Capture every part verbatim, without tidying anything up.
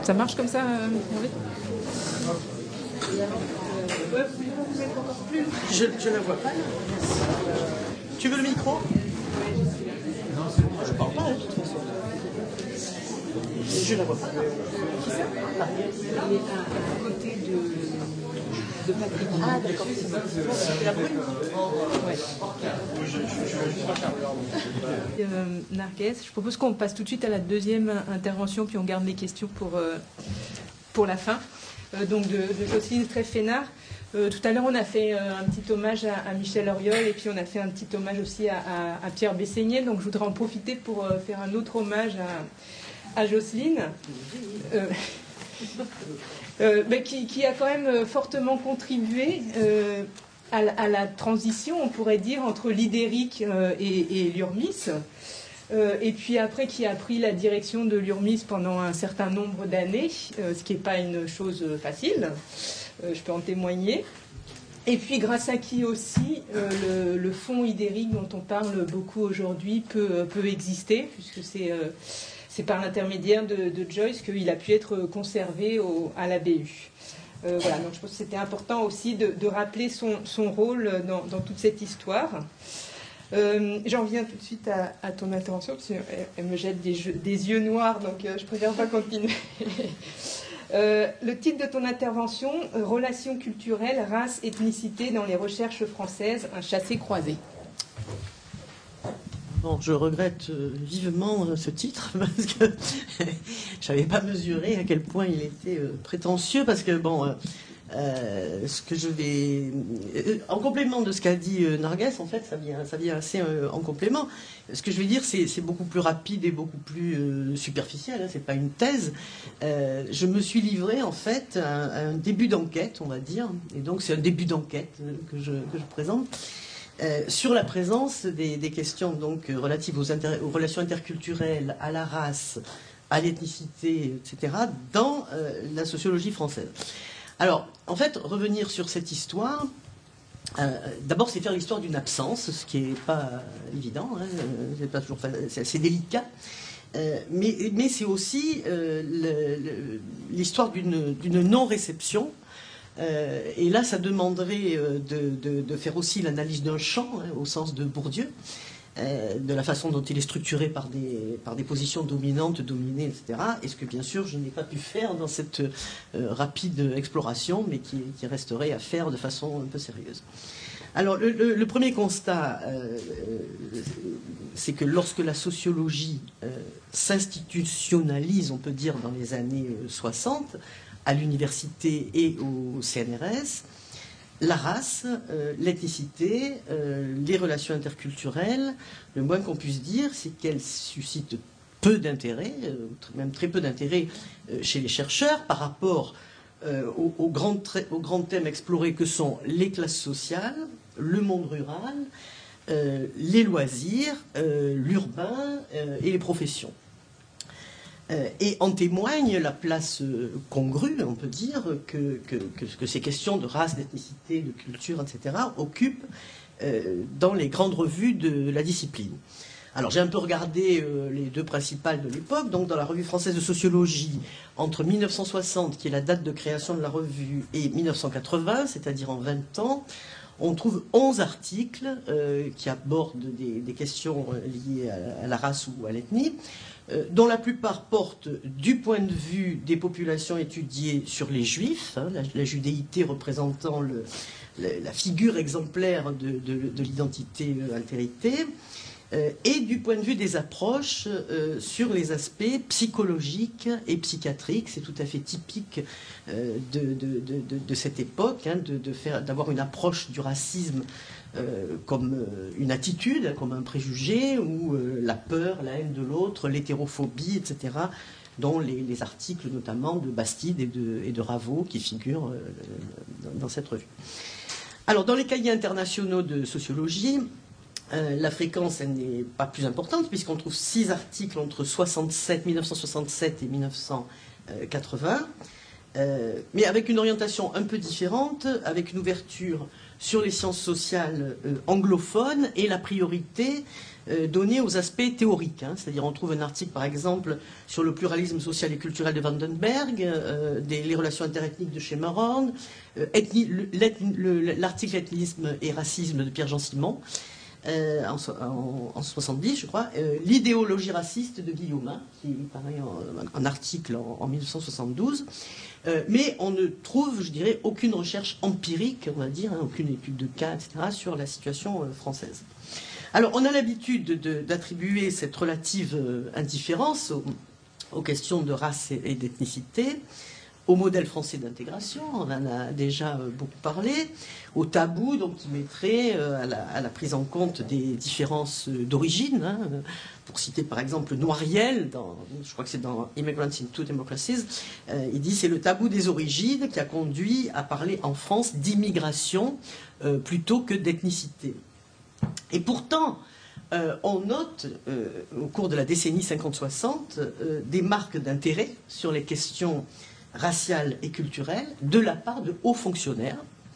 Ça marche comme ça, euh, Hervé ? Je ne la vois pas. Tu veux le micro? Je parle pas, hein, de toute façon. Je la vois pas. Qui ça? Elle est à côté de, de Patrick. Ah, d'accord. C'est la brune? Ouais. Euh, Narguès, je propose qu'on passe tout de suite à la deuxième intervention, puis on garde les questions pour, euh, pour la fin. Euh, donc de, de Jocelyne Trèffe-Fénard. Euh, tout à l'heure, on a fait euh, un petit hommage à, à Michel Auriol et puis on a fait un petit hommage aussi à, à, à Pierre Bessénier. Donc je voudrais en profiter pour euh, faire un autre hommage à, à Jocelyne, euh, euh, mais qui, qui a quand même fortement contribué euh, à, à la transition, on pourrait dire, entre l'Idéric euh, et, et l'Urmis. Euh, et puis après, qui a pris la direction de l'Urmis pendant un certain nombre d'années, euh, ce qui n'est pas une chose facile. Euh, je peux en témoigner. Et puis grâce à qui aussi euh, le, le fonds Idéric dont on parle beaucoup aujourd'hui peut, peut exister, puisque c'est, euh, c'est par l'intermédiaire de, de Joyce qu'il a pu être conservé au, à la B U. Euh, voilà, donc je pense que c'était important aussi de, de rappeler son, son rôle dans, dans toute cette histoire. Euh, j'en viens tout de suite à, à ton intervention, parce qu'elle elle me jette des, jeux, des yeux noirs, donc euh, je préfère pas continuer. Euh, le titre de ton intervention, euh, Relations culturelles, race, ethnicité dans les recherches françaises, un chassé-croisé. Bon, je regrette euh, vivement euh, ce titre, parce que je n'avais pas mesuré à quel point il était euh, prétentieux, parce que, bon, euh, euh, ce que je vais... Euh, en complément de ce qu'a dit euh, Narguès, en fait, ça vient, ça vient assez euh, en complément. Ce que je vais dire, c'est, c'est beaucoup plus rapide et beaucoup plus euh, superficiel, hein, c'est pas une thèse. Euh, je me suis livré, en fait, à un, à un début d'enquête, on va dire, et donc c'est un début d'enquête euh, que, je, que je présente, euh, sur la présence des, des questions donc, euh, relatives aux, inter- aux relations interculturelles, à la race, à l'ethnicité, et cetera, dans euh, la sociologie française. Alors, en fait, revenir sur cette histoire, euh, d'abord, c'est faire l'histoire d'une absence, ce qui n'est pas évident, hein, c'est pas toujours, c'est assez délicat, euh, mais, mais c'est aussi euh, le, le, l'histoire d'une, d'une non-réception. Euh, et là, ça demanderait euh, de, de, de faire aussi l'analyse d'un champ, hein, au sens de Bourdieu, euh, de la façon dont il est structuré par des, par des positions dominantes, dominées, et cetera. Et ce que, bien sûr, je n'ai pas pu faire dans cette euh, rapide exploration, mais qui, qui resterait à faire de façon un peu sérieuse. Alors, le, le, le premier constat, euh, c'est que lorsque la sociologie euh, s'institutionnalise, on peut dire, dans les années soixante, à l'université et au C N R S, la race, euh, l'ethnicité, euh, les relations interculturelles, le moins qu'on puisse dire, c'est qu'elles suscitent peu d'intérêt, euh, même très peu d'intérêt euh, chez les chercheurs par rapport euh, aux, aux, grands tra- aux grands thèmes explorés que sont les classes sociales, le monde rural, euh, les loisirs, euh, l'urbain euh, et les professions. Et en témoigne la place congrue, on peut dire, que, que, que, que ces questions de race, d'ethnicité, de culture, et cetera, occupent euh, dans les grandes revues de la discipline. Alors j'ai un peu regardé euh, les deux principales de l'époque, donc dans la revue française de sociologie, entre mille neuf cent soixante, qui est la date de création de la revue, et mille neuf cent quatre-vingts, c'est-à-dire en vingt ans, on trouve onze articles euh, qui abordent des, des questions liées à, à la race ou à l'ethnie, euh, dont la plupart portent du point de vue des populations étudiées sur les juifs, hein, la, la judéité représentant le, le, la figure exemplaire de, de, de l'identité euh, altérité, euh, et du point de vue des approches euh, sur les aspects psychologiques et psychiatriques. C'est tout à fait typique euh, de, de, de, de, de cette époque, hein, de, de faire, d'avoir une approche du racisme euh, comme euh, une attitude, comme un préjugé, ou euh, la peur, la haine de l'autre, l'hétérophobie, et cetera, dont les, les articles notamment de Bastide et de, et de Raveau qui figurent euh, dans, dans cette revue. Alors, dans les cahiers internationaux de sociologie, Euh, la fréquence, elle n'est pas plus importante, puisqu'on trouve six articles entre soixante-sept, mille neuf cent soixante-sept et mille neuf cent quatre-vingts, euh, mais avec une orientation un peu différente, avec une ouverture sur les sciences sociales euh, anglophones et la priorité euh, donnée aux aspects théoriques. Hein. C'est-à-dire on trouve un article par exemple sur le pluralisme social et culturel de Vandenberg, euh, des, les relations interethniques de Schemerhorn, euh, l'article ethnisme et racisme de Pierre-Jean Simon, euh, en, en, en soixante-dix je crois, euh, l'idéologie raciste de Guillaumin, qui paraît en, en article en, en mille neuf cent soixante-douze. Euh, mais on ne trouve, je dirais, aucune recherche empirique, on va dire, hein, aucune étude de cas, et cetera, sur la situation euh, française. Alors, on a l'habitude d'attribuer cette relative euh, indifférence aux, aux questions de race et, et d'ethnicité, au modèle français d'intégration, on en a déjà euh, beaucoup parlé, au tabou, donc qui mettrait euh, à, la, à la prise en compte des différences euh, d'origine, hein, pour citer par exemple Noiriel, dans, je crois que c'est dans Immigrants into Democracies, euh, il dit c'est le tabou des origines qui a conduit à parler en France d'immigration euh, plutôt que d'ethnicité. Et pourtant, euh, on note euh, au cours de la décennie cinquante soixante euh, des marques d'intérêt sur les questions raciales et culturelles de la part de hauts fonctionnaires,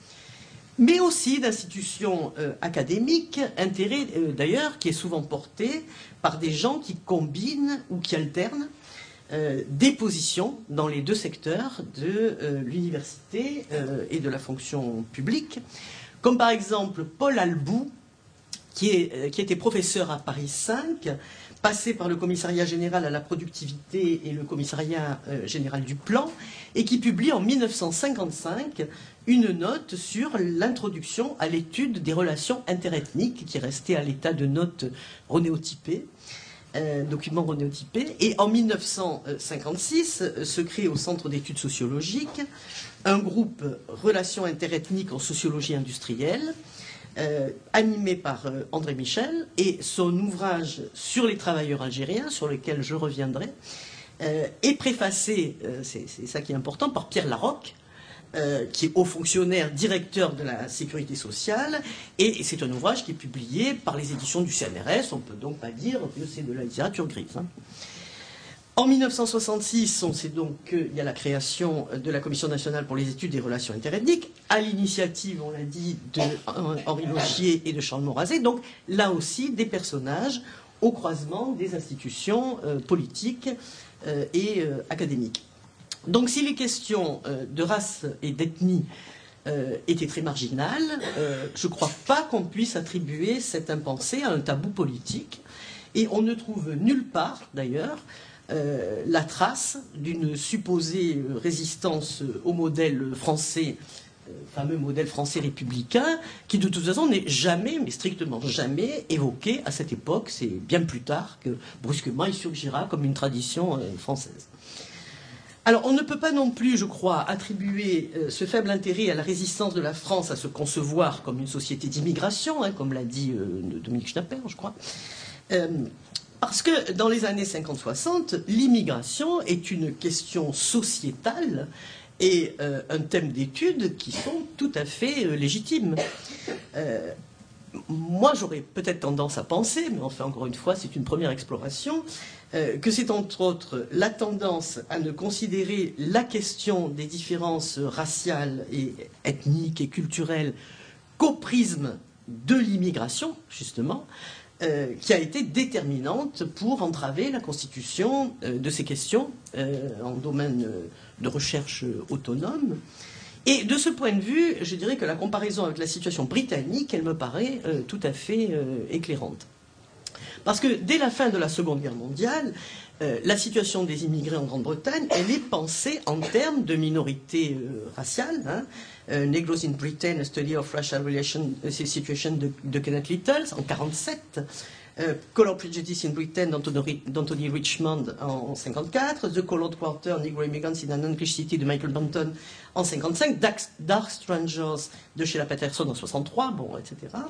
mais aussi d'institutions euh, académiques, intérêt euh, d'ailleurs qui est souvent porté par des gens qui combinent ou qui alternent euh, des positions dans les deux secteurs de euh, l'université euh, et de la fonction publique, comme par exemple Paul Albout, qui, est, euh, qui était professeur à Paris cinq, passé par le commissariat général à la productivité et le commissariat euh, général du plan, et qui publie en mille neuf cent cinquante-cinq une note sur l'introduction à l'étude des relations interethniques, qui est restée à l'état de note renéotypée, euh, document renéotypé. Et en mille neuf cent cinquante-six euh, se crée au Centre d'études sociologiques un groupe Relations interethniques en sociologie industrielle, Euh, animé par euh, André Michel, et son ouvrage sur les travailleurs algériens, sur lequel je reviendrai, euh, est préfacé, euh, c'est ça qui est important, par Pierre Larocque, euh, qui est haut fonctionnaire, directeur de la sécurité sociale, et, et c'est un ouvrage qui est publié par les éditions du C N R S, on ne peut donc pas dire que c'est de la littérature grise. Hein. En mille neuf cent soixante-six, on sait donc qu'il y a la création de la Commission nationale pour les études des relations interethniques, à l'initiative, on l'a dit, de Henri Lochier et de Charles Maurrazé. Donc là aussi, des personnages au croisement des institutions euh, politiques euh, et euh, académiques. Donc si les questions euh, de race et d'ethnie euh, étaient très marginales, euh, je ne crois pas qu'on puisse attribuer cette impensée à un tabou politique. Et on ne trouve nulle part, d'ailleurs, Euh, la trace d'une supposée résistance au modèle français, euh, fameux modèle français républicain, qui de toute façon n'est jamais, mais strictement jamais, évoqué à cette époque. C'est bien plus tard que brusquement il surgira comme une tradition euh, française. Alors on ne peut pas non plus, je crois, attribuer euh, ce faible intérêt à la résistance de la France à se concevoir comme une société d'immigration, hein, comme l'a dit euh, Dominique Schnapper, je crois. Euh, Parce que dans les années cinquante soixante, l'immigration est une question sociétale et euh, un thème d'étude qui sont tout à fait euh, légitimes. Euh, moi, j'aurais peut-être tendance à penser, mais enfin, encore une fois, c'est une première exploration, euh, que c'est entre autres la tendance à ne considérer la question des différences raciales et ethniques et culturelles qu'au prisme de l'immigration, justement, Euh, qui a été déterminante pour entraver la constitution euh, de ces questions euh, en domaine euh, de recherche euh, autonome. Et de ce point de vue, je dirais que la comparaison avec la situation britannique, elle me paraît euh, tout à fait euh, éclairante. Parce que dès la fin de la Seconde Guerre mondiale, euh, la situation des immigrés en Grande-Bretagne, elle est pensée en termes de minorité euh, raciale, hein, Uh, Negroes in Britain, a study of racial relation uh, situation de, de Kenneth Littles en quarante-sept, uh, Color Prejudice in Britain d'Anthony Richmond en cinquante-quatre, The Colored Quarter, Negro Immigrants in an English City de Michael Banton en cinquante-cinq, Dark, Dark Strangers de Sheila Patterson en soixante-trois, bon, et cetera.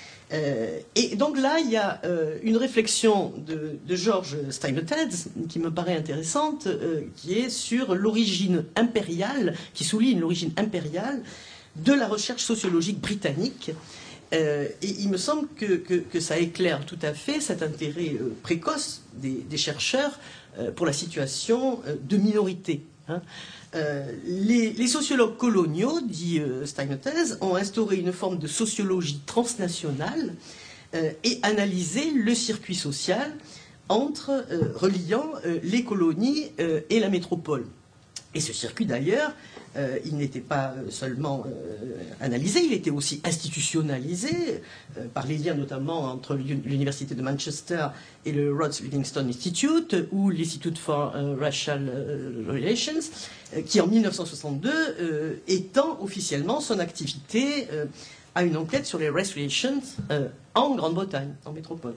Euh, et donc là, il y a euh, une réflexion de, de George Steinmetz qui me paraît intéressante, euh, qui est sur l'origine impériale, qui souligne l'origine impériale de la recherche sociologique britannique. Euh, et il me semble que, que, que ça éclaire tout à fait cet intérêt euh, précoce des, des chercheurs euh, pour la situation euh, de minorité. Hein. Euh, les, les sociologues coloniaux, dit euh, Steinmetz, ont instauré une forme de sociologie transnationale euh, et analyser le circuit social entre, euh, reliant euh, les colonies euh, et la métropole. Et ce circuit, d'ailleurs, euh, il n'était pas seulement euh, analysé, il était aussi institutionnalisé euh, par les liens notamment entre l'Université de Manchester et le Rhodes Livingstone Institute ou l'Institute for uh, Racial uh, Relations, euh, qui en mille neuf cent soixante-deux euh, étend officiellement son activité euh, à une enquête sur les race relations euh, en Grande-Bretagne, en métropole.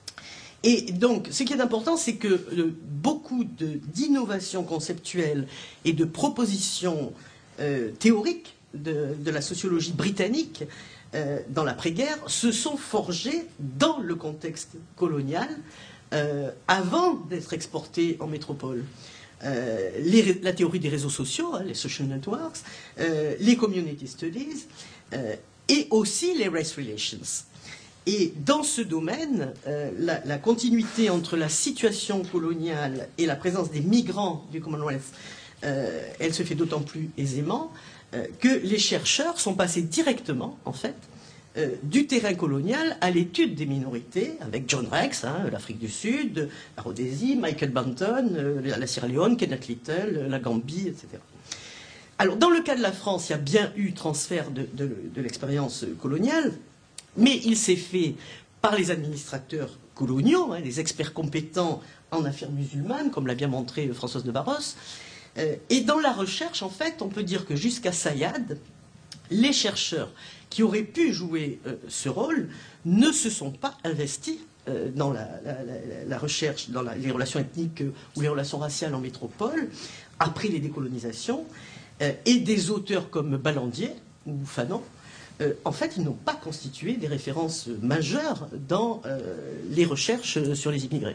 Et donc, ce qui est important, c'est que euh, beaucoup d'innovations conceptuelles et de propositions euh, théoriques de, de la sociologie britannique euh, dans l'après-guerre se sont forgées dans le contexte colonial euh, avant d'être exportées en métropole. Euh, les, la théorie des réseaux sociaux, hein, les social networks, euh, les community studies, euh, et aussi les race relations. Et dans ce domaine, euh, la, la continuité entre la situation coloniale et la présence des migrants du Commonwealth, euh, elle se fait d'autant plus aisément euh, que les chercheurs sont passés directement, en fait, euh, du terrain colonial à l'étude des minorités, avec John Rex, hein, l'Afrique du Sud, la Rhodésie, Michael Banton, euh, la Sierra Leone, Kenneth Little, la Gambie, et cetera. Alors, dans le cas de la France, il y a bien eu transfert de, de, de l'expérience coloniale, mais il s'est fait par les administrateurs coloniaux, hein, les experts compétents en affaires musulmanes, comme l'a bien montré Françoise de Barros. Euh, et dans la recherche, en fait, on peut dire que jusqu'à Sayad, les chercheurs qui auraient pu jouer euh, ce rôle ne se sont pas investis euh, dans la, la, la, la recherche, dans la, les relations ethniques euh, ou les relations raciales en métropole, après les décolonisations, euh, et des auteurs comme Ballandier ou Fanon, Euh, en fait, ils n'ont pas constitué des références majeures dans euh, les recherches sur les immigrés.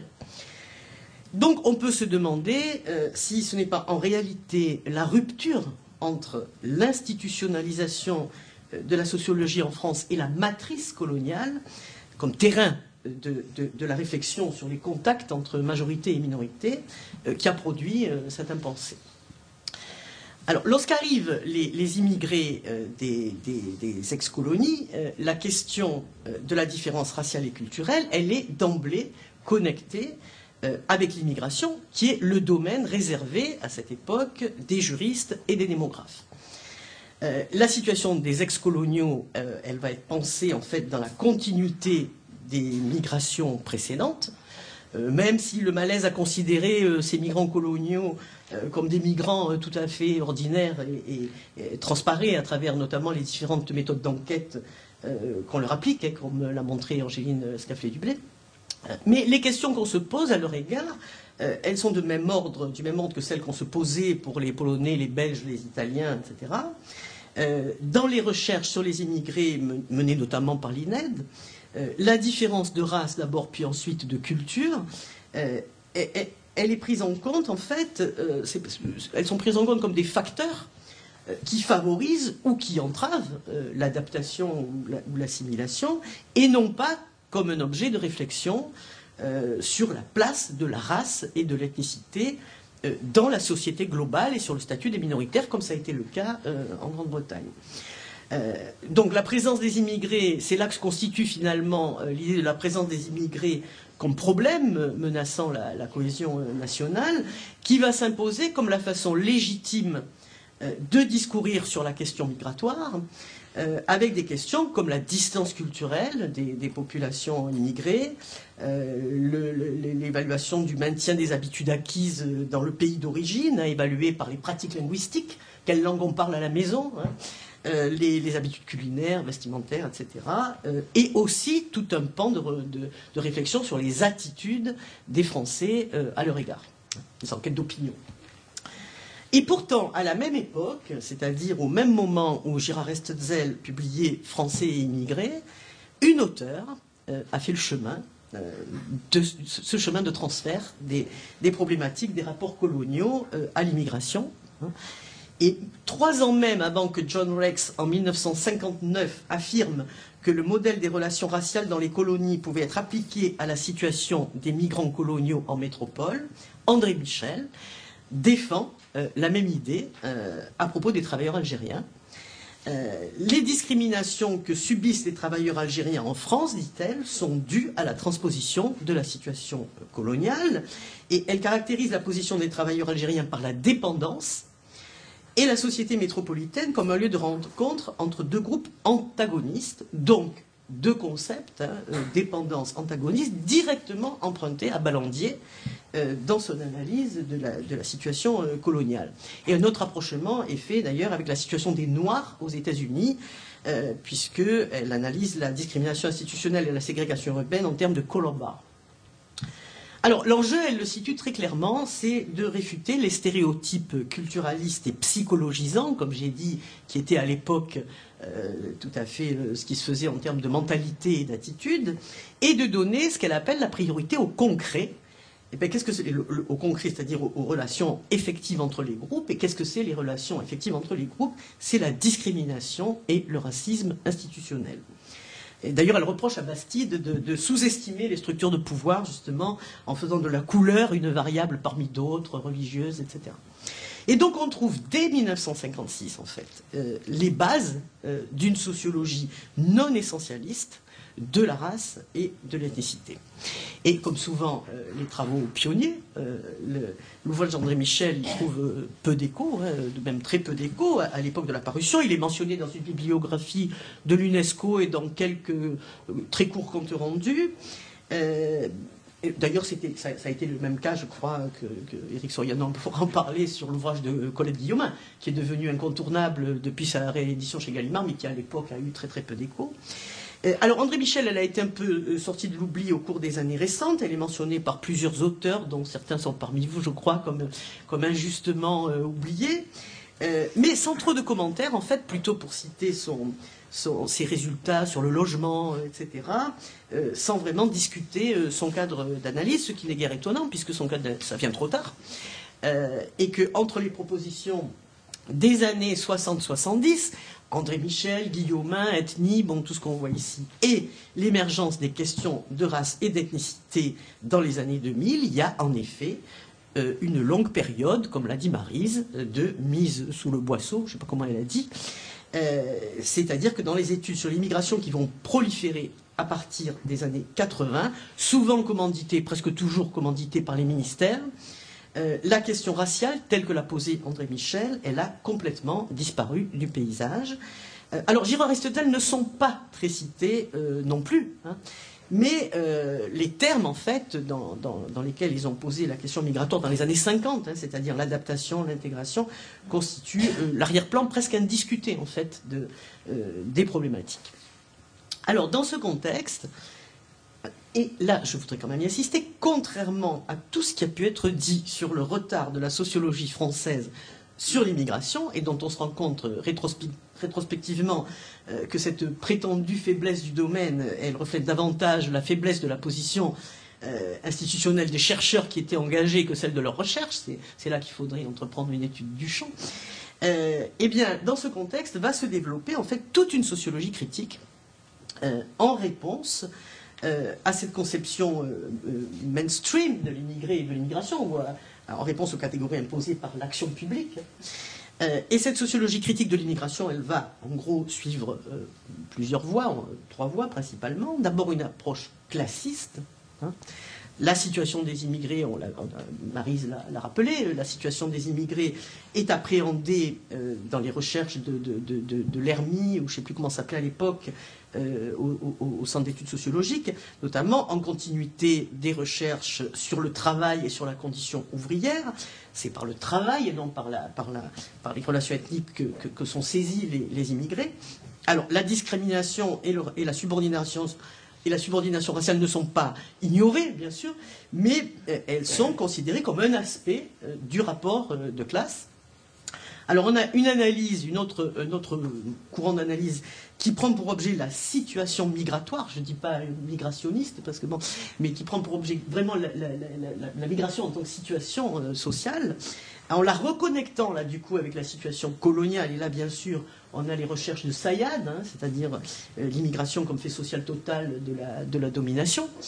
Donc, on peut se demander euh, si ce n'est pas en réalité la rupture entre l'institutionnalisation de la sociologie en France et la matrice coloniale, comme terrain de, de, de la réflexion sur les contacts entre majorité et minorité, euh, qui a produit euh, cette impensée. Alors, lorsqu'arrivent les, les immigrés euh, des, des, des ex-colonies, euh, la question euh, de la différence raciale et culturelle, elle est d'emblée connectée euh, avec l'immigration, qui est le domaine réservé à cette époque des juristes et des démographes. Euh, la situation des ex-coloniaux, euh, elle va être pensée en fait dans la continuité des migrations précédentes, euh, même si le malaise a considéré euh, ces migrants coloniaux comme des migrants tout à fait ordinaires et, et, et transparaît à travers notamment les différentes méthodes d'enquête euh, qu'on leur applique, hein, comme l'a montré Angéline Scaflé-Dublé. Mais les questions qu'on se pose à leur égard, euh, elles sont de même ordre, du même ordre que celles qu'on se posait pour les Polonais, les Belges, les Italiens, et cetera. Euh, dans les recherches sur les immigrés menées notamment par l'I N E D, euh, la différence de race d'abord, puis ensuite de culture, euh, est, est elle est prise en compte, en fait, euh, elles sont prises en compte comme des facteurs euh, qui favorisent ou qui entravent euh, l'adaptation ou l'assimilation, et non pas comme un objet de réflexion euh, sur la place de la race et de l'ethnicité euh, dans la société globale et sur le statut des minoritaires, comme ça a été le cas euh, en Grande-Bretagne. Euh, donc la présence des immigrés, c'est là que se constitue finalement euh, l'idée de la présence des immigrés comme problème menaçant la, la cohésion nationale, qui va s'imposer comme la façon légitime euh, de discourir sur la question migratoire, euh, avec des questions comme la distance culturelle des, des populations immigrées, euh, l'évaluation du maintien des habitudes acquises dans le pays d'origine, hein, évaluées par les pratiques linguistiques, quelle langue on parle à la maison, hein, Euh, les, les habitudes culinaires, vestimentaires, et cetera. Euh, et aussi tout un pan de, de, de réflexion sur les attitudes des Français euh, à leur égard, des enquêtes d'opinion. Et pourtant, à la même époque, c'est-à-dire au même moment où Girard Estetzel publiait Français et immigrés, une auteure euh, a fait le chemin, euh, de, ce chemin de transfert des, des problématiques des rapports coloniaux euh, à l'immigration. Hein. Et trois ans même avant que John Rex, en mille neuf cent cinquante-neuf, affirme que le modèle des relations raciales dans les colonies pouvait être appliqué à la situation des migrants coloniaux en métropole, André Michel défend euh, la même idée euh, à propos des travailleurs algériens. Euh, les discriminations que subissent les travailleurs algériens en France, dit-elle, sont dues à la transposition de la situation coloniale, et elle caractérise la position des travailleurs algériens par la dépendance et la société métropolitaine comme un lieu de rencontre entre deux groupes antagonistes, donc deux concepts, hein, euh, dépendance, antagoniste, directement empruntés à Ballandier euh, dans son analyse de la, de la situation euh, coloniale. Et un autre rapprochement est fait d'ailleurs avec la situation des Noirs aux États-Unis, euh, puisqu'elle analyse la discrimination institutionnelle et la ségrégation urbaine en termes de color bar. Alors, l'enjeu, elle le situe très clairement, c'est de réfuter les stéréotypes culturalistes et psychologisants, comme j'ai dit, qui étaient à l'époque euh, tout à fait euh, ce qui se faisait en termes de mentalité et d'attitude, et de donner ce qu'elle appelle la priorité au concret. Et bien, qu'est-ce que c'est le, le, au concret, c'est-à-dire aux, aux relations effectives entre les groupes, et qu'est-ce que c'est les relations effectives entre les groupes? C'est la discrimination et le racisme institutionnel. D'ailleurs, elle reproche à Bastide de, de sous-estimer les structures de pouvoir, justement, en faisant de la couleur une variable parmi d'autres, religieuse, et cetera. Et donc, on trouve dès mille neuf cent cinquante-six, en fait, euh, les bases euh, d'une sociologie non essentialiste de la race et de l'ethnicité. Et comme souvent, euh, les travaux pionniers, euh, l'ouvrage d'André Michel il trouve euh, peu d'écho, hein, même très peu d'écho à, à l'époque de la parution. Il est mentionné dans une bibliographie de l'UNESCO et dans quelques euh, très courts comptes rendus. Euh, D'ailleurs, ça, ça a été le même cas, je crois, que, que Éric Soriano pourra en parler sur l'ouvrage de Colette Guillaumin, qui est devenu incontournable depuis sa réédition chez Gallimard, mais qui à l'époque a eu très très peu d'écho. Alors, André Michel, elle a été un peu sortie de l'oubli au cours des années récentes. Elle est mentionnée par plusieurs auteurs, dont certains sont parmi vous, je crois, comme, comme injustement euh, oubliés. Euh, mais sans trop de commentaires, en fait, plutôt pour citer son, son, ses résultats sur le logement, et cetera, euh, sans vraiment discuter euh, son cadre d'analyse, ce qui n'est guère étonnant, puisque son cadre, ça vient trop tard. Euh, et qu'entre les propositions des années soixante soixante-dix, André Michel, Guillaumin, ethnie, bon, tout ce qu'on voit ici, et l'émergence des questions de race et d'ethnicité dans les années deux mille, il y a en effet euh, une longue période, comme l'a dit Maryse, de mise sous le boisseau, je ne sais pas comment elle a dit, euh, c'est-à-dire que dans les études sur l'immigration qui vont proliférer à partir des années quatre-vingts, souvent commanditées, presque toujours commanditées par les ministères, Euh, la question raciale, telle que l'a posée André Michel, elle a complètement disparu du paysage. Euh, alors, Girard et Stettel ne sont pas très cités euh, non plus, hein, mais euh, les termes, en fait, dans, dans, dans lesquels ils ont posé la question migratoire dans les années cinquante, hein, c'est-à-dire l'adaptation, l'intégration, constituent euh, l'arrière-plan presque indiscuté, en fait, de, euh, des problématiques. Alors, dans ce contexte, et là, je voudrais quand même y insister, contrairement à tout ce qui a pu être dit sur le retard de la sociologie française sur l'immigration, et dont on se rend compte rétrospe rétrospectivement euh, que cette prétendue faiblesse du domaine, elle reflète davantage la faiblesse de la position euh, institutionnelle des chercheurs qui étaient engagés que celle de leur recherche, c'est là qu'il faudrait entreprendre une étude du champ, euh, eh bien, dans ce contexte, va se développer en fait toute une sociologie critique euh, en réponse Euh, à cette conception euh, euh, mainstream de l'immigré et de l'immigration, euh, en réponse aux catégories imposées par l'action publique. Euh, et cette sociologie critique de l'immigration, elle va en gros suivre euh, plusieurs voies, euh, trois voies principalement. D'abord une approche classiste. Hein. La situation des immigrés, on on a, Maryse l'a rappelé, la situation des immigrés est appréhendée euh, dans les recherches de, de, de, de, de l'E R M I, ou je ne sais plus comment ça s'appelait à l'époque, euh, au, au, au Centre d'études sociologiques, notamment en continuité des recherches sur le travail et sur la condition ouvrière. C'est par le travail et non par, la, par, la, par les relations ethniques que, que, que sont saisis les, les immigrés. Alors, la discrimination et, le, et la subordination et la subordination raciale ne sont pas ignorées, bien sûr, mais euh, elles sont considérées comme un aspect euh, du rapport euh, de classe. Alors on a une analyse, une autre, un autre courant d'analyse qui prend pour objet la situation migratoire, je ne dis pas migrationniste, parce que bon, mais qui prend pour objet vraiment la, la, la, la migration en tant que situation euh, sociale, en la reconnectant là du coup avec la situation coloniale. Et là bien sûr on a les recherches de Sayad, hein, c'est-à-dire euh, l'immigration comme fait social total de la, de la domination.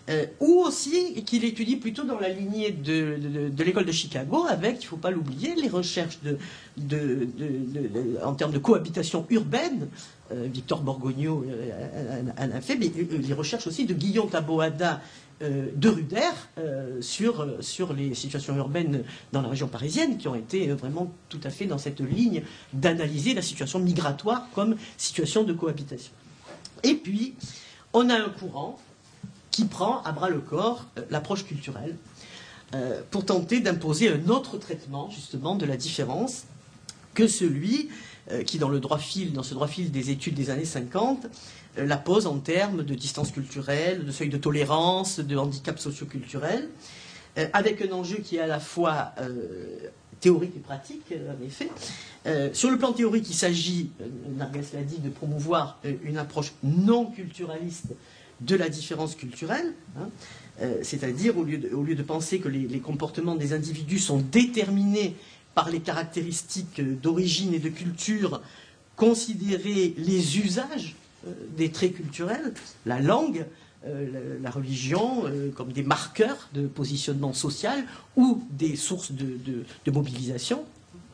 Euh, ou aussi qu'il étudie plutôt dans la lignée de, de, de l'école de Chicago, avec, il ne faut pas l'oublier, les recherches de, de, de, de, de, en termes de cohabitation urbaine. Euh, Victor Borgogno euh, en a fait, mais euh, les recherches aussi de Guillaume Taboada euh, de Ruder euh, sur, sur les situations urbaines dans la région parisienne, qui ont été vraiment tout à fait dans cette ligne d'analyser la situation migratoire comme situation de cohabitation. Et puis, on a un courant qui prend à bras-le-corps euh, l'approche culturelle euh, pour tenter d'imposer un autre traitement, justement, de la différence que celui euh, qui, dans le droit fil, dans ce droit fil des études des années cinquante, euh, la pose en termes de distance culturelle, de seuil de tolérance, de handicap socioculturel, euh, avec un enjeu qui est à la fois euh, théorique et pratique, en effet. Euh, sur le plan théorique, il s'agit, euh, Narges l'a dit, de promouvoir euh, une approche non culturaliste de la différence culturelle, hein, euh, c'est-à-dire au lieu, de, au lieu de penser que les, les comportements des individus sont déterminés par les caractéristiques d'origine et de culture, considérer les usages euh, des traits culturels, la langue, euh, la, la religion, euh, comme des marqueurs de positionnement social ou des sources de, de, de mobilisation.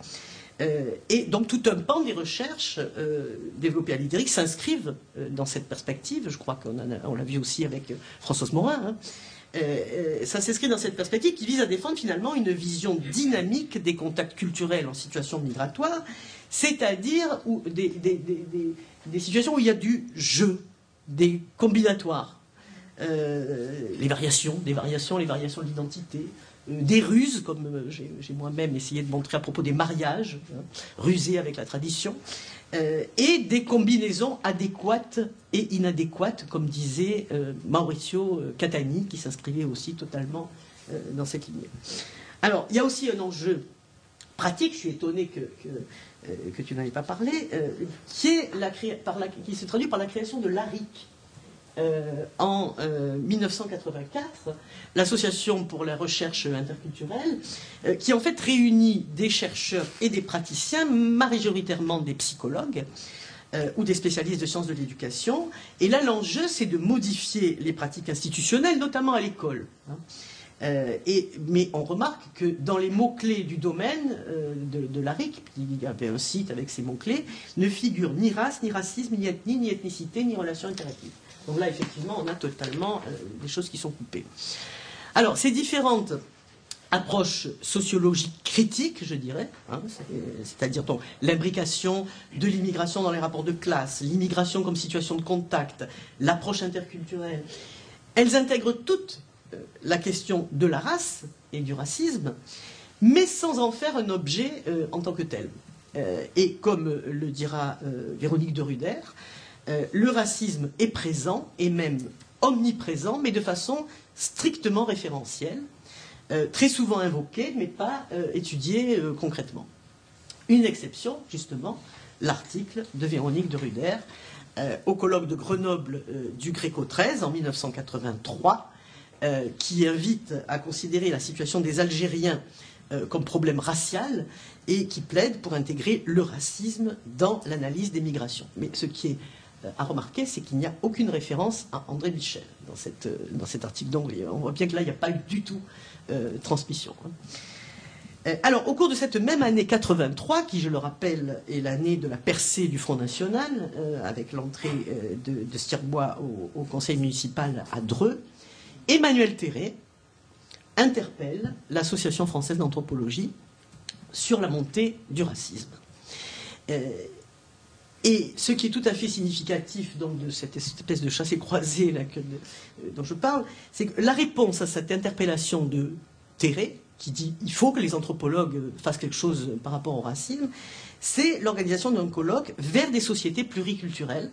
Euh, et donc tout un pan des recherches euh, développées à l'I D R I C s'inscrivent euh, dans cette perspective. Je crois qu'on on l'a vu aussi avec euh, Françoise Morin. Hein. Euh, ça s'inscrit dans cette perspective qui vise à défendre finalement une vision dynamique des contacts culturels en situation migratoire, c'est-à-dire où des, des, des, des, des situations où il y a du jeu, des combinatoires, euh, les variations, des variations, les variations de l'identité, des ruses, comme j'ai moi-même essayé de montrer à propos des mariages, hein, rusés avec la tradition, euh, et des combinaisons adéquates et inadéquates, comme disait euh, Maurizio Catani, qui s'inscrivait aussi totalement euh, dans cette lignée. Alors, il y a aussi un enjeu pratique, je suis étonné que, que, euh, que tu n'en aies pas parlé, euh, qui, est la, par la, qui se traduit par la création de l'A R I C. Euh, en euh, mille neuf cent quatre-vingt-quatre, l'Association pour la recherche interculturelle, euh, qui en fait réunit des chercheurs et des praticiens, majoritairement des psychologues euh, ou des spécialistes de sciences de l'éducation. Et là, l'enjeu, c'est de modifier les pratiques institutionnelles, notamment à l'école. Hein. Euh, et, mais on remarque que dans les mots-clés du domaine euh, de, de l'A R I C, il y avait un site avec ces mots-clés, ne figure ni race, ni racisme, ni ethnie, ni ethnicité, ni relation interactive. Donc là, effectivement, on a totalement euh, des choses qui sont coupées. Alors, ces différentes approches sociologiques critiques, je dirais, hein, c'est-à-dire l'imbrication de l'immigration dans les rapports de classe, l'immigration comme situation de contact, l'approche interculturelle, elles intègrent toutes euh, la question de la race et du racisme, mais sans en faire un objet euh, en tant que tel. Euh, et comme le dira euh, Véronique de Ruder, Euh, le racisme est présent, et même omniprésent, mais de façon strictement référentielle, euh, très souvent invoqué, mais pas euh, étudié euh, concrètement. Une exception, justement, l'article de Véronique de Ruder euh, au colloque de Grenoble euh, du Gréco treize en mille neuf cent quatre-vingt-trois, euh, qui invite à considérer la situation des Algériens euh, comme problème racial et qui plaide pour intégrer le racisme dans l'analyse des migrations. Mais ce qui est à remarquer, c'est qu'il n'y a aucune référence à André Michel dans, cette, dans cet article. Donc, on voit bien que là, il n'y a pas eu du tout euh, transmission. Euh, alors, au cours de cette même année quatre-vingt-trois, qui, je le rappelle, est l'année de la percée du Front National, euh, avec l'entrée euh, de, de Stirbois au, au conseil municipal à Dreux, Emmanuel Terré interpelle l'Association française d'anthropologie sur la montée du racisme. Euh, Et ce qui est tout à fait significatif donc, de cette espèce de chassé-croisé là, que, de, dont je parle, c'est que la réponse à cette interpellation de Terré, qui dit il faut que les anthropologues fassent quelque chose par rapport au racisme, c'est l'organisation d'un colloque vers des sociétés pluriculturelles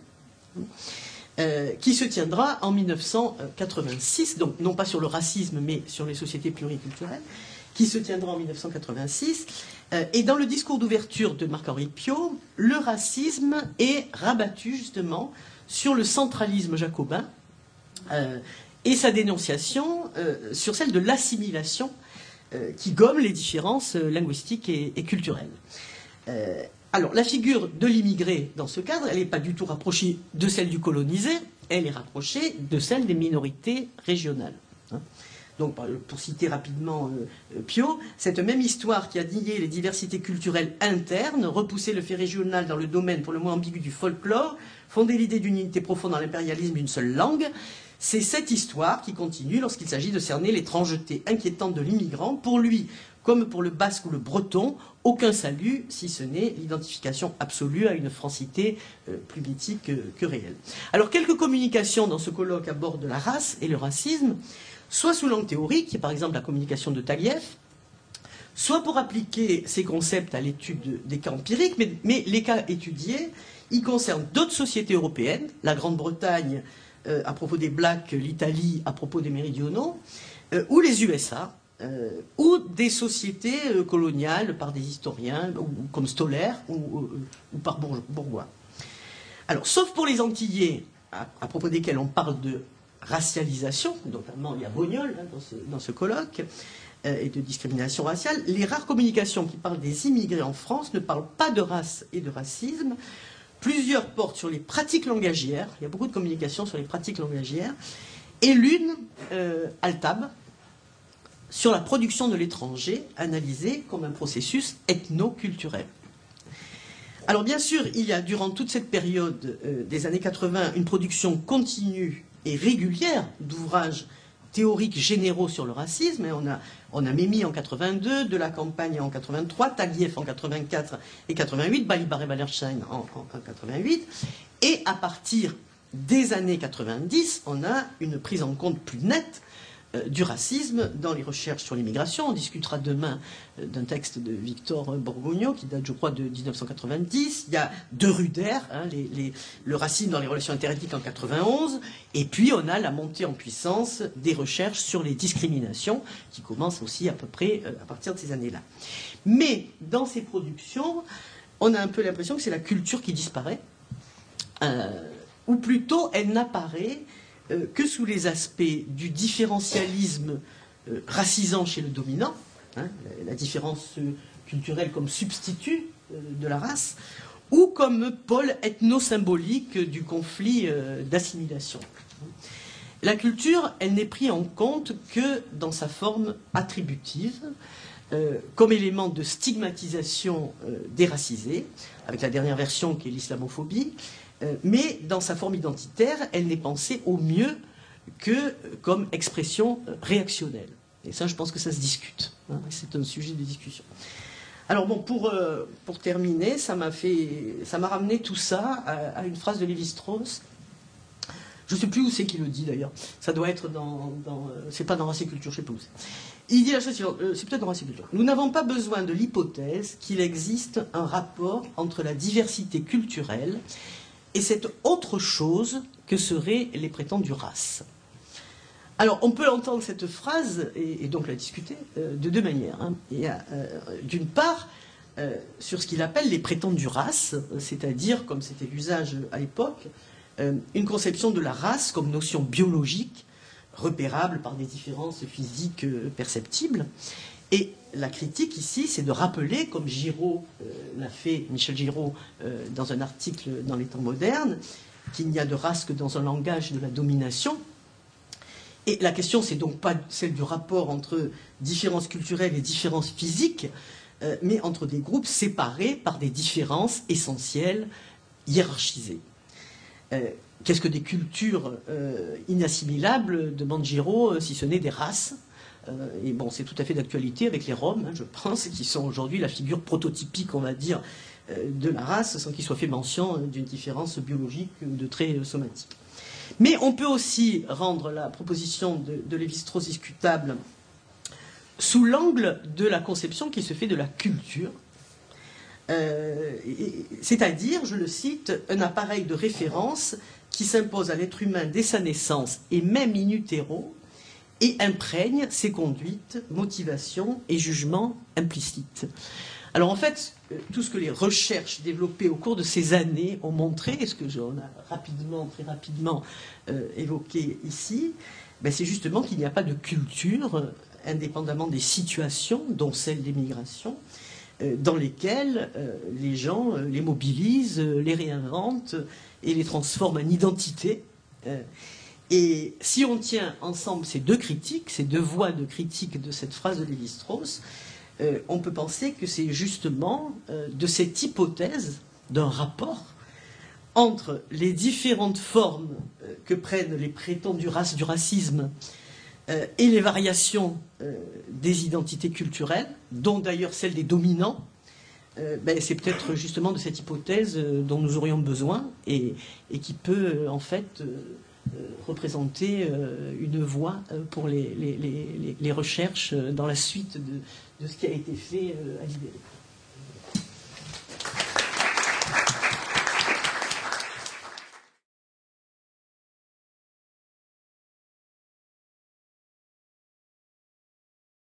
euh, qui se tiendra en mille neuf cent quatre-vingt-six, donc non pas sur le racisme, mais sur les sociétés pluriculturelles, qui se tiendra en mille neuf cent quatre-vingt-six. Euh, et dans le discours d'ouverture de Marc-Henri Piot, le racisme est rabattu justement sur le centralisme jacobin euh, et sa dénonciation euh, sur celle de l'assimilation euh, qui gomme les différences linguistiques et, et culturelles. Euh, alors, la figure de l'immigré dans ce cadre, elle n'est pas du tout rapprochée de celle du colonisé, elle est rapprochée de celle des minorités régionales. Hein. Donc, pour citer rapidement euh, Piot, cette même histoire qui a nié les diversités culturelles internes, repoussé le fait régional dans le domaine pour le moins ambigu du folklore, fondé l'idée d'une unité profonde dans l'impérialisme d'une seule langue, c'est cette histoire qui continue lorsqu'il s'agit de cerner l'étrangeté inquiétante de l'immigrant. Pour lui, comme pour le basque ou le breton, aucun salut, si ce n'est l'identification absolue à une francité euh, plus mythique que, que réelle. Alors, quelques communications dans ce colloque abordent la race et le racisme, soit sous l'angle théorique, qui est par exemple la communication de Taguieff, soit pour appliquer ces concepts à l'étude des cas empiriques, mais, mais les cas étudiés, ils concernent d'autres sociétés européennes, la Grande-Bretagne euh, à propos des Blacks, l'Italie à propos des Méridionaux, euh, ou les U S A, euh, ou des sociétés euh, coloniales par des historiens, ou, comme Stoller, ou, ou, ou par Bourgois. Alors, sauf pour les Antillais, à, à propos desquels on parle de racialisation, notamment il y a Bognol hein, dans, ce, dans ce colloque, euh, et de discrimination raciale, les rares communications qui parlent des immigrés en France ne parlent pas de race et de racisme. Plusieurs portent sur les pratiques langagières, il y a beaucoup de communications sur les pratiques langagières, et l'une, euh, Altab, sur la production de l'étranger, analysée comme un processus ethno-culturel. Alors bien sûr, il y a durant toute cette période euh, des années quatre-vingts une production continue et régulière d'ouvrages théoriques généraux sur le racisme. Et on a, on a Mémy en quatre-vingt-deux, de la Campagne en quatre-vingt-trois, Taguieff en quatre-vingt-quatre et quatre-vingt-huit, Balibar et Wallerstein en, en, en quatre-vingt-huit. Et à partir des années quatre-vingt-dix, on a une prise en compte plus nette euh, du racisme dans les recherches sur l'immigration. On discutera demain euh, d'un texte de Victor Borgogno qui date, je crois, de mille neuf cent quatre-vingt-dix. Il y a De Ruder, hein, les, les, le racisme dans les relations interethniques en quatre-vingt-onze. Et puis, on a la montée en puissance des recherches sur les discriminations qui commencent aussi à peu près euh, à partir de ces années-là. Mais dans ces productions, on a un peu l'impression que c'est la culture qui disparaît, euh, ou plutôt elle n'apparaît euh, que sous les aspects du différentialisme euh, racisant chez le dominant, hein, la, la différence euh, culturelle comme substitut euh, de la race, ou comme pôle ethno-symbolique du conflit euh, d'assimilation. La culture, elle n'est prise en compte que dans sa forme attributive, euh, comme élément de stigmatisation euh, des racisés, avec la dernière version qui est l'islamophobie, euh, mais dans sa forme identitaire, elle n'est pensée au mieux que euh, comme expression euh, réactionnelle. Et ça, je pense que ça se discute. Hein, c'est un sujet de discussion. Alors bon, pour, euh, pour terminer, ça m'a fait, ça m'a ramené tout ça à, à une phrase de Lévi-Strauss. Je ne sais plus où c'est qu'il le dit d'ailleurs. Ça doit être dans, dans euh, c'est pas dans Race et Culture, je ne sais pas où c'est. Il dit la chose suivante, euh, c'est peut-être dans Race et Culture. Nous n'avons pas besoin de l'hypothèse qu'il existe un rapport entre la diversité culturelle et cette autre chose que seraient les prétendues races. Alors, on peut entendre cette phrase, et, et donc la discuter, euh, de deux manières. Hein. Il y a, euh, d'une part, euh, sur ce qu'il appelle les prétendues races, c'est-à-dire, comme c'était l'usage à l'époque, euh, une conception de la race comme notion biologique, repérable par des différences physiques euh, perceptibles. Et la critique ici, c'est de rappeler, comme Giraud euh, l'a fait, Michel Giraud, euh, dans un article dans Les Temps modernes, qu'il n'y a de race que dans un langage de la domination. Et la question, c'est donc pas celle du rapport entre différences culturelles et différences physiques, euh, mais entre des groupes séparés par des différences essentielles, hiérarchisées. Euh, Qu'est-ce que des cultures euh, inassimilables, demande Giraud, euh, si ce n'est des races? euh, Et bon, c'est tout à fait d'actualité avec les Roms, hein, je pense, qui sont aujourd'hui la figure prototypique, on va dire, euh, de la race, sans qu'il soit fait mention euh, d'une différence biologique ou de traits euh, somatiques. Mais on peut aussi rendre la proposition de, de Lévi-Strauss discutable sous l'angle de la conception qui se fait de la culture, euh, c'est-à-dire, je le cite, un appareil de référence qui s'impose à l'être humain dès sa naissance et même in utero et imprègne ses conduites, motivations et jugements implicites. Alors en fait, tout ce que les recherches développées au cours de ces années ont montré, et ce que l'on a rapidement, très rapidement euh, évoqué ici, ben c'est justement qu'il n'y a pas de culture, euh, indépendamment des situations, dont celle des migrations, euh, dans lesquelles euh, les gens euh, les mobilisent, euh, les réinventent et les transforment en identité, Euh, et si on tient ensemble ces deux critiques, ces deux voies de critique de cette phrase de Lévi-Strauss, euh, on peut penser que c'est justement euh, de cette hypothèse d'un rapport entre les différentes formes euh, que prennent les prétendus races du racisme euh, et les variations euh, des identités culturelles, dont d'ailleurs celle des dominants. Euh, ben, c'est peut-être justement de cette hypothèse euh, dont nous aurions besoin et, et qui peut euh, en fait euh, euh, représenter euh, une voie euh, pour les, les, les, les recherches euh, dans la suite de, de ce qui a été fait euh, à Libéry.